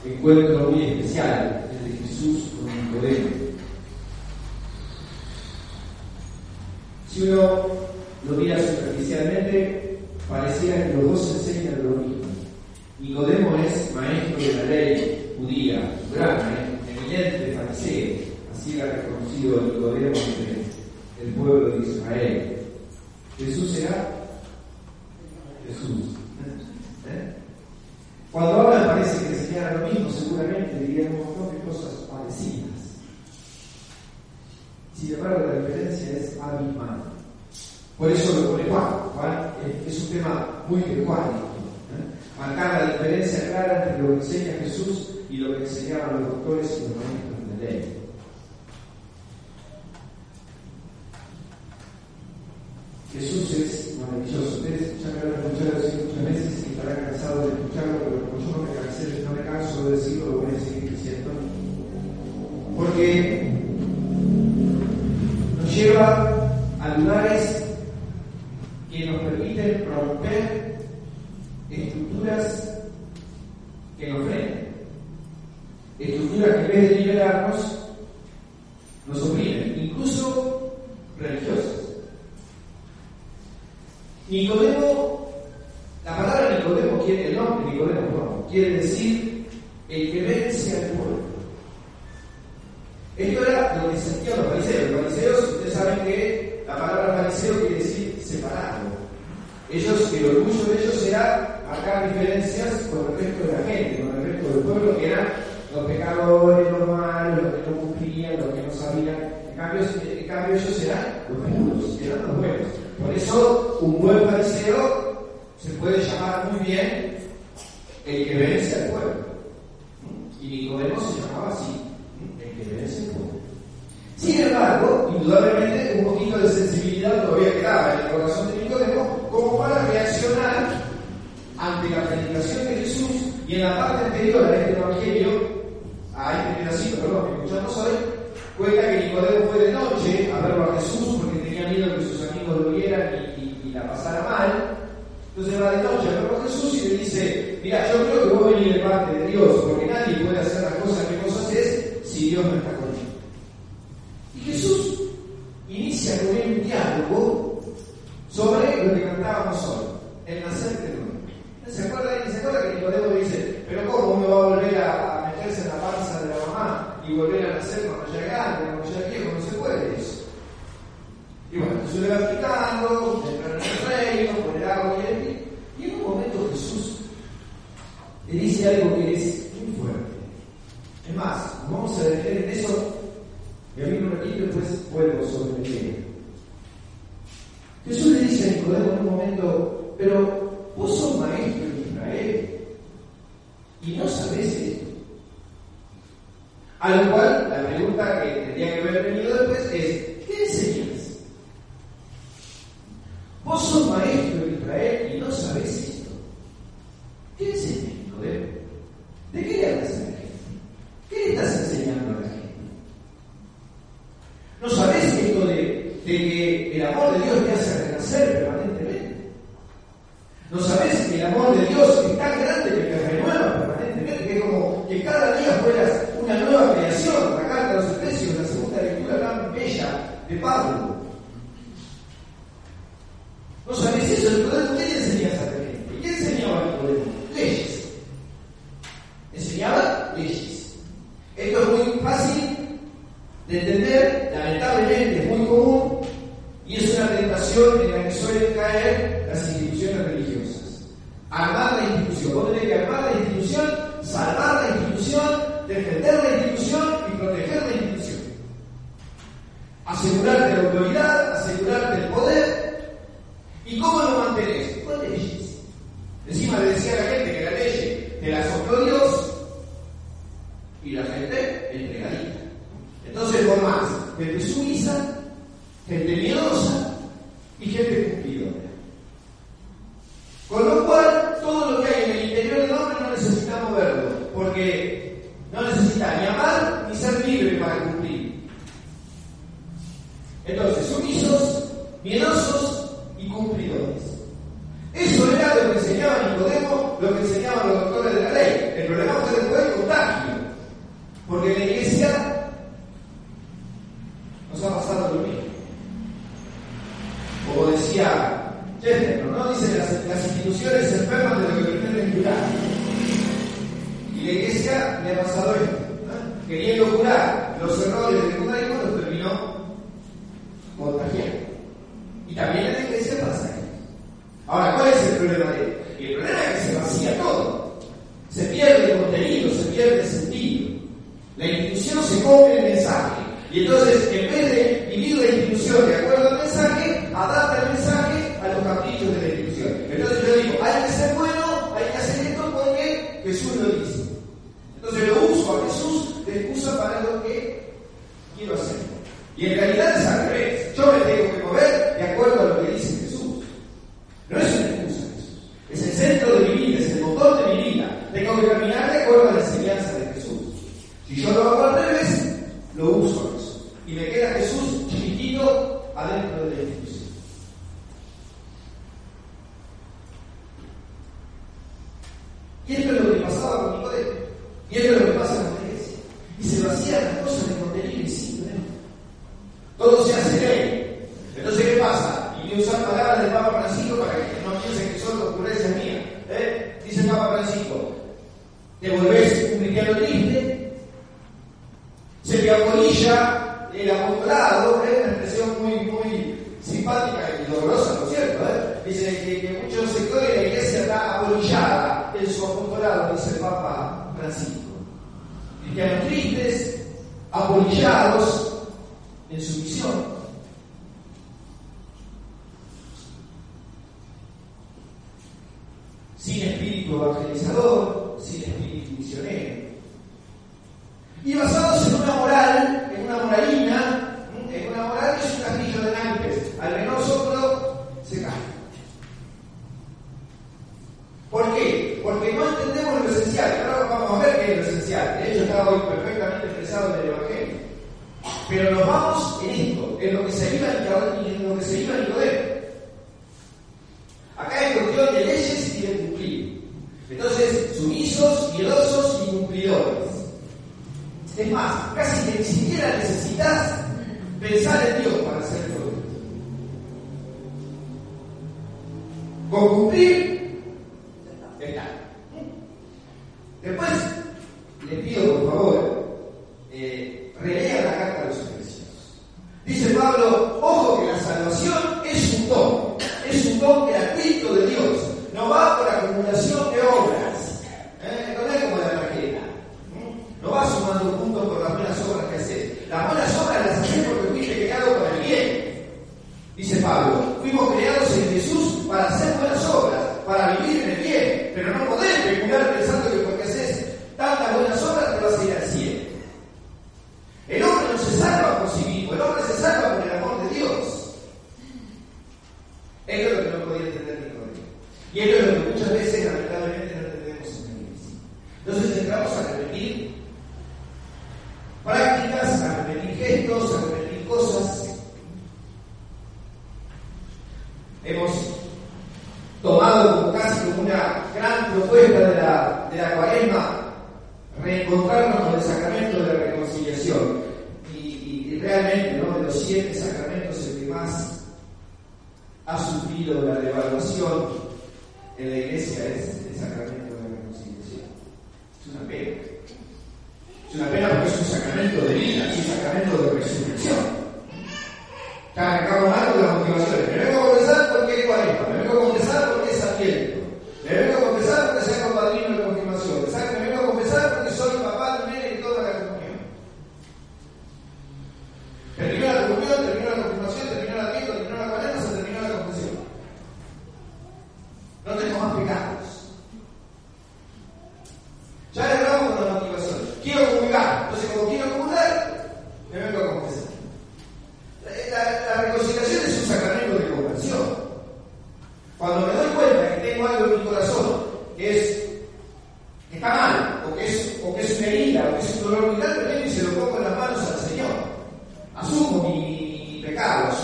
encuentro muy especial entre Jesús con Nicodemo. Si uno lo mira superficialmente, pareciera que los dos enseñan lo mismo. Nicodemo es maestro de la ley judía, gran maestro, eminente fariseo, así era reconocido Nicodemo entre el pueblo de Israel. ¿Jesús será? Jesús. Cuando ahora parece que enseñara lo mismo, seguramente diríamos un montón de cosas parecidas. Sin embargo, la diferencia es abismal. Por eso lo pone Juan. Juan es un tema muy teológico. Marcar la diferencia clara entre lo que enseña Jesús y lo que enseñaban los doctores y los maestros de ley. Jesús es maravilloso. Ustedes ya me lo han escuchado decir muchas veces y estarán cansados de escucharlo, pero como yo no me canso de decirlo, lo voy a seguir diciendo. Porque nos lleva a lugares que nos permiten romper estructuras que nos frenan, estructuras que en vez de liberarnos nos oprimen, incluso religiosas. Nicodemo, la palabra Nicodemo, el nombre Nicodemo quiere decir el que vence al pueblo. Esto era lo que sentían los fariseos. Los fariseos, ustedes saben que la palabra fariseo quiere decir separado. El orgullo de ellos era marcar diferencias con el resto de la gente, con el resto del pueblo, que eran los pecadores, los malos, los que no cumplían, los que no sabían. En cambio ellos eran los puros, eran los buenos. Por eso, un buen fariseo se puede llamar muy bien el que vence al pueblo. Y Nicodemo se llamaba así, el que vence al pueblo. Sin embargo, indudablemente un poquito de sensibilidad todavía quedaba en el corazón de Nicodemo como para reaccionar ante la predicación de Jesús. Y en la parte anterior a este evangelio, a este pedacito, que escuchamos hoy, cuenta que Nicodemo fue de noche a verlo a Jesús porque tenía miedo que sus amigos lo vieran y la pasara mal. Entonces va de noche a verlo a Jesús y le dice: mira, yo creo que vos venís de parte de Dios, porque nadie puede hacer las cosas que vos haces si Dios no está contigo. Y Jesús inicia con un diálogo sobre lo que cantábamos hoy, el nacer de nuevo. ¿Se acuerda que Nicodemo dice: pero cómo uno va a volver a meterse en la panza de la mamá y volver a nacer cuando ya grande, cuando ya viejo? No se puede eso. Y bueno, Jesús le va explicando, entrar en el reino, poner agua y en un momento Jesús le dice algo que es muy fuerte. Es más, vamos a detener en eso y abrir un ratito y después vuelvo sobre el tema. Jesús le dice a Nicodemo en un momento: pero vos sos maestro en Israel y no sabés esto. A lo cual la pregunta que tendría que haber venido después es: ¿qué enseñas? Vos sos maestro en Israel y no sabés esto. ¿Qué enseñas, Nicodemo? ¿De qué le hablas a la gente? ¿Qué le estás enseñando a la gente? ¿No sabés esto de que el amor de Dios te hace renacer permanentemente? ¿No sabés que el amor de Dios es tan grande que te renueva permanentemente? Que es como que cada día fueras una nueva creación. La carta de los Efesios, la segunda lectura tan bella de Pablo. ¿No sabés eso? Nicodemo, ¿qué le enseñas a la gente? ¿Qué enseñaba Nicodemo? Leyes. Enseñaba leyes. Esto es muy fácil de entender, lamentablemente es muy común y es una tentación en la que suelen caer las instituciones religiosas. Armar la institución. Vos tenés que armar la institución, salvar la institución, defender la institución y proteger la institución. Asegurarte la autoridad, asegurarte el poder. ¿Y cómo lo mantenés? Con leyes. Encima le decía a la gente que la ley te la sopló Dios y la gente entregadita. Entonces formás gente sumisa, gente miedosa y gente cumplidora. Con lo cual, todo lo que hay en el interior del hombre no necesitamos verlo, porque no necesita ni amar ni ser libre para cumplir. Entonces, sumisos, miedosos y cumplidores. Eso era lo que enseñaba Nicodemo, lo que ¿no? Dice las instituciones se enferman de lo que pretenden curar. Y la iglesia le ha pasado esto, ¿no? Queriendo curar los errores del judaísmo, los terminó contagiando. Y también en la iglesia pasa esto. Ahora, ¿cuál es el problema de esto? Y el problema es que se vacía todo. Se pierde el contenido, se pierde el sentido. La institución se come el mensaje. Y entonces, en vez de vivir la institución de acuerdo al mensaje, adapta el mensaje a los caprichos de la institución. Entonces yo digo, hay que ser bueno, hay que hacer esto porque Jesús lo dice. Entonces lo uso a Jesús de excusa para lo que quiero hacer. Y en realidad es al revés. Yo me tengo que mover de acuerdo a lo que dice Jesús. No es una excusa Jesús. Es el centro de mi vida, es el motor de mi vida. Tengo que caminar de acuerdo a la enseñanza de Jesús. Si yo lo hago al revés, lo uso a Jesús. Y me queda Jesús chiquitito adentro de la institución. Y esto es lo que pasaba con Nicodemo. Y esto es lo que pasa con la iglesia. Y se vacían las cosas de contenido y simplemente. Todo se hace ley. Entonces, ¿qué pasa? Y voy a usar palabras del Papa Francisco para que no piensen que son ocurrencias mías. Dice el Papa Francisco, te volvés un cristiano triste, se te apolilla el apostolado, una expresión muy simpática y dolorosa, ¿no es cierto? Dice que muchos sectores de la iglesia está apolillada en su apostolado, dice el Papa Francisco. Cristianos tristes, apolillados en su misión. Sin espíritu evangelizador, sin espíritu misionero. Y basados en una moral, en una moralina, en una moral que es un castillo de naipes. Al menor soplo se cae. ¿Por qué? Porque no entendemos lo esencial. Ahora vamos a ver qué es lo esencial. De hecho, está hoy perfectamente expresado en el Evangelio. Pero nos vamos en esto, en lo que se iba a Nicodemo. Acá es cuestión de leyes y de cumplir. Entonces, sumisos, miedosos y cumplidores. Es más, casi que ni siquiera necesitas pensar en Dios para hacer todo esto. Con cumplir, está. Después, les pido por favor, relean la carta de los Efesios. Dice Pablo, ojo que la salvación es un don gratuito de Dios. No va por acumulación de obras. No es como la tarjeta. No vas sumando puntos por las buenas obras que haces. Las buenas obras las haces porque fuiste creado para el bien. Dice Pablo, fuimos creados en Jesús para hacer buenas obras, para vivir en el bien. Pero no podés especular pensando que porque haces tantas buenas obras te vas a ir al cielo. El hombre no se salva por sí mismo, el hombre se salva por el amor de Dios. Esto es lo que no podía entender Nicodemo. Y esto es lo que muchas veces lamentablemente no entendemos en la iglesia. Entonces entramos a repetir prácticas, a repetir gestos, a repetir cosas. Hemos tomado casi como una gran propuesta de la Cuaresma reencontrarnos con el sacramento de la reconciliación. Y realmente, ¿no? De los 7 sacramentos, el que más ha sufrido la devaluación en la iglesia es el sacramento de la reconciliación. Es una pena. Es una pena porque es un sacramento de vida, es un sacramento de resurrección. Acabo mal con las motivaciones. Me vengo a confesar porque es Cuaresma, me vengo a confesar porque es Adviento, me vengo a confesar porque sea compadrino de confirmación, me vengo a confesar porque soy papá del nene y toda la comunión. Terminó la comunión, terminó la confirmación, terminó el Adviento, terminó la Cuaresma, se terminó la confesión. No tengo más pecados. Ya le hablamos con la motivación. Quiero comulgar, entonces como quiero comulgar, me vengo a confesar. La reconciliación es un sacramento de conversión. Cuando me doy cuenta que tengo algo en mi corazón que está mal, o que es una herida, o que es un dolor muy grande, vengo y se lo pongo en las manos al Señor. Asumo mi pecado,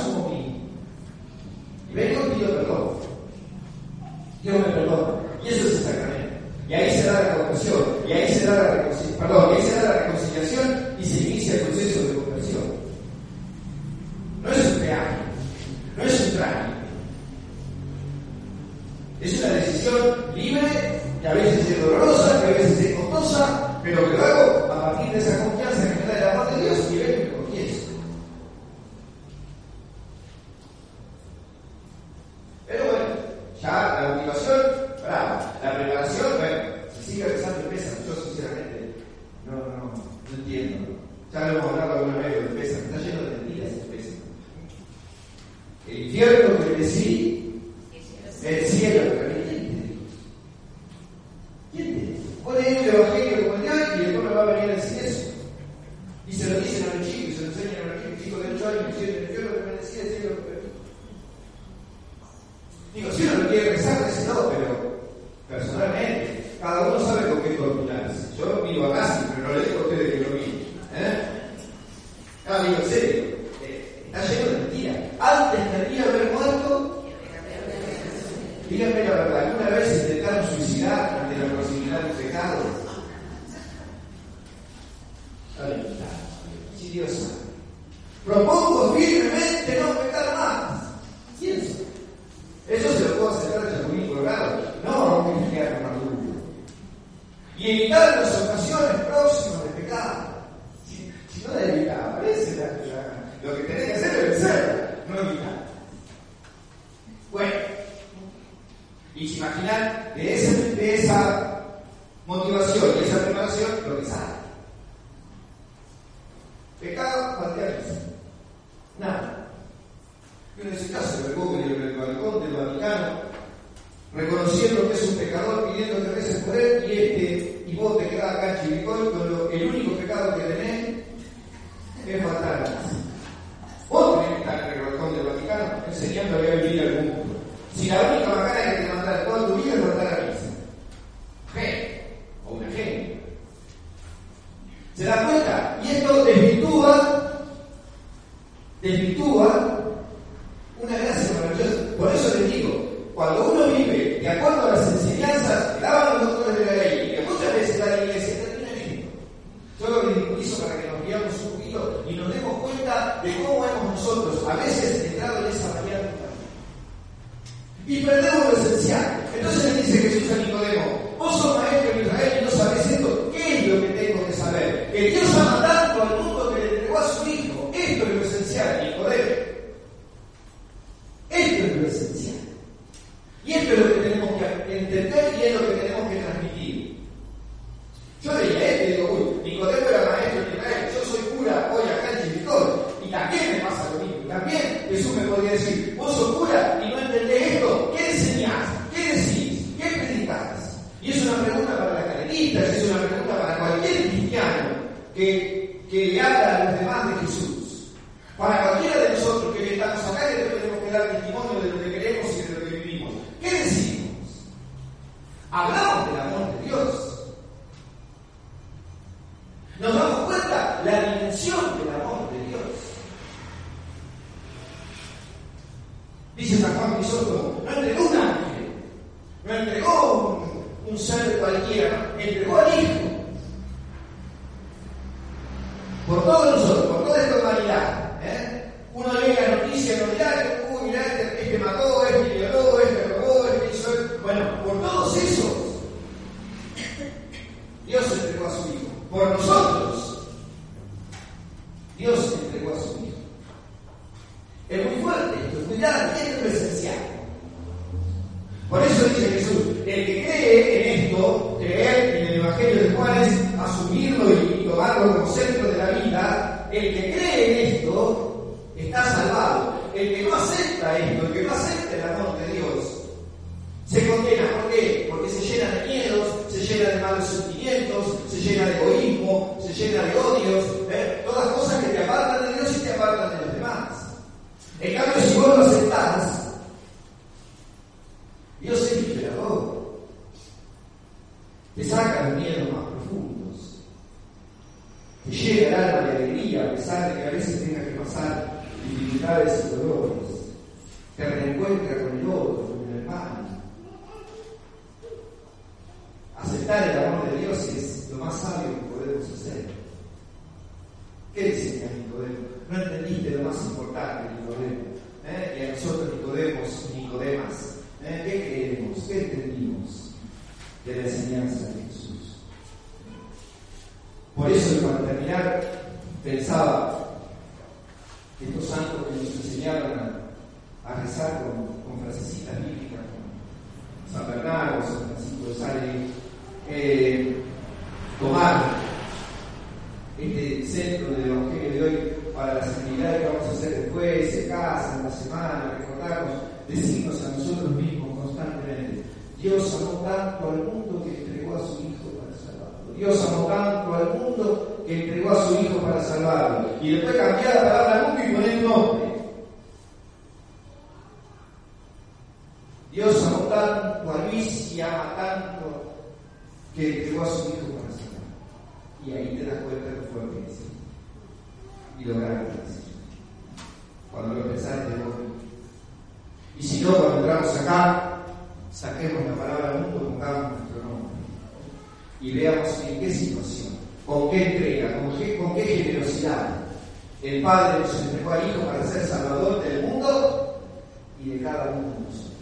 y vengo y pido perdón. Dios me perdona. Y eso es el sacramento. Y ahí se da la conversión, y ahí se da la reconciliación y se inicia el proceso de conversión. No es un peaje, no es un trámite. Es una decisión libre, que a veces es dolorosa, que a veces es costosa, pero que lo hago a partir de esa confianza que me da el amor de Dios y vengo y me confieso. Pero bueno, ya la motivación, brava. La preparación, bueno, se sigue rezando en Pesach. Yo sinceramente no entiendo. Ya lo hemos hablado alguna vez de Pesach, está lleno de mentiras el Pesach. El infierno que sí, el cielo que también. ¿Quién te? Vos lees el Evangelio como el de hoy y después me va a venir a decir eso. Y se lo dicen a los chicos, y se lo enseñan a los chicos de 8 años, diciendo, yo lo que me decía, el cielo que digo, si uno lo quiere rezar, no, pero personalmente, cada uno sabe con qué torturarse. Yo miro a Casi, pero no le digo a ustedes que lo miren. No, digo, en serio, está lleno de mentiras. Antes querría haber muerto. Díganme la verdad, ¿alguna vez intentaron suicidar ante la posibilidad de un pecado? Si Dios sabe. Propongo firmemente no pecar más. ¿Quién sabe? Eso se lo puedo aceptar de Chapulín Colorado, no un infierno maduro. Y evitar las ocasiones próximas de pecado. Si no de evitar, aparece lo que tenés que hacer es vencer, no evitar. Bueno, y se imaginan de esa motivación y esa preparación lo que sale. Pecado, patriarchismo. Nada. En ese caso me pongo en el balcón del Vaticano, reconociendo que es un pecador, pidiendo que reces por él, y vos te quedás acá en Chivilcoy con el único pecado que tenés es faltar a la misa. Vos tenés que estar en el balcón del Vaticano enseñándole a vivir al mundo. Si la única manera que te mandar toda tu vida es faltar a la misa. Genio, o una genia. ¿Se dan cuenta? Y esto desvirtúa una gracia maravillosa. Por eso les digo, cuando uno vive de acuerdo a las enseñanzas que daban los doctores de la ley, y que muchas veces da la iglesia, termina en esto. Yo lo ridiculizo para que nos guiamos un poquito y nos demos cuenta de cómo hemos nosotros a veces entrado en esa variante y perdemos lo esencial. Entonces le dice Jesús a Nicodemo, vos sos maestro en Israel y no sabés esto. ¿Qué es lo que tengo que saber? Que Dios ama tanto al mundo que le entregó a su Hijo. Esto es lo esencial, Nicodemo. Esto es lo esencial. Y esto es lo que tenemos que entender y es lo que tenemos que transmitir. Yo leía y digo, Nicodemo era maestro en Israel, yo soy cura hoy acá en Chivilcoy. Y también me pasa lo mismo. También Jesús me podría decir, vos sos cura y no entendés esto. ¿Qué enseñás? ¿Qué decís? ¿Qué predicás? Y es una pregunta para las catequistas, es una pregunta para cualquier cristiano que le habla a los demás de Jesús. Para cualquiera de nosotros que estamos acá, que tenemos que dar testimonio de lo que queremos y de lo que vivimos. ¿Qué decimos? Hablamos del amor de Dios. Nos damos cuenta la dimensión del amor de Dios. Dice San Juan Crisóstomo, no entregó un ángel, no entregó un ser cualquiera, entregó al Hijo. Por todos nosotros, por toda esta humanidad. Uno lee la noticia, no dirá, mirá, este mató, este violó, este robó, este hizo. Bueno, por todos esos, Dios entregó a su Hijo. Por nosotros, Dios entregó a su Hijo. Es muy fuerte esto, es muy grande, esto es lo esencial. Por eso dice Jesús, el que cree en esto, creer en el Evangelio de Juan es asumirlo y tomarlo como centro de la vida. El que cree en esto está salvado. El que no acepta esto, el que no acepta el amor de Dios, se condena. ¿Por qué? Porque se llena de miedos, se llena de malos sentimientos, se llena de egoísmo, se llena de odios, todas cosas que te apartan de Dios y te apartan de los demás. En cambio, si vos lo aceptás, Dios es liberador. Te saca los miedos más profundos. Te llena el alma de alegría a pesar de que a veces tengas que pasar dificultades y dolores. Te reencuentra con el otro, con el hermano. Aceptar el amor de Dios es lo más sabio que podemos hacer. ¿Qué decía Nicodemo? No entendiste lo más importante, Nicodemo. Y a nosotros Nicodemas, ¿qué creemos? ¿Qué de la enseñanza de Jesús. Por eso, para terminar, pensaba que estos santos que nos enseñaron a rezar con frasecitas bíblicas, con San Bernardo, San Francisco de Sales, tomar este centro del Evangelio de hoy para las actividades que vamos a hacer después, en casa, en la semana, recordarnos, decirnos a nosotros mismos constantemente: Dios amó tanto al mundo que entregó a su Hijo para salvarlo. Dios amó tanto al mundo que entregó a su Hijo para salvarlo. Y después cambiar la palabra mundo y poner nombre. Dios amó tanto a Luis y ama tanto que entregó a su Hijo para salvarlo. Y ahí te das cuenta de lo fuerte que es y lo grande que es. Cuando lo pensaste de vos mismo. Y si no, cuando entramos acá, saquemos la palabra mundo, pongamos nuestro nombre y veamos en qué situación, con qué entrega, con qué generosidad el Padre nos entregó al Hijo para ser Salvador del mundo y de cada uno de nosotros.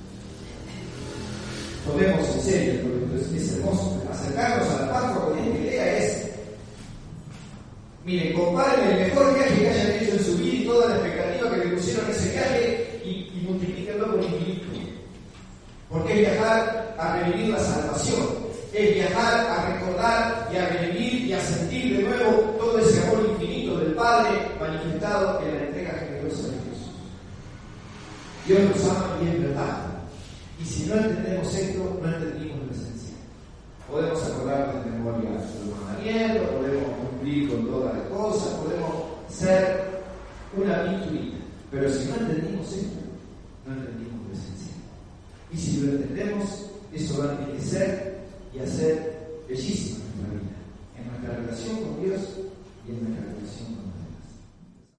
Tomemos en serio, porque es hermoso. Acercarnos a la Pascua con esta idea es: miren, comparen el mejor viaje que hayan hecho en su vida y toda la expectativa que le pusieron a ese viaje y multiplíquenlo por infinito. Porque es viajar a revivir la salvación, es viajar a recordar y a revivir y a sentir de nuevo todo ese amor infinito del Padre manifestado en la entrega generosa de Jesús. Dios nos ama y es verdad. Y si no entendemos esto, no entendimos la esencia. Podemos acordarnos de memoria los mandamientos, podemos cumplir con todas las cosas, podemos ser una pinturita. Pero si no entendimos esto, no entendimos la esencia. Y si lo entendemos, eso va a enriquecer y hacer bellísima nuestra vida, en nuestra relación con Dios y en nuestra relación con Dios.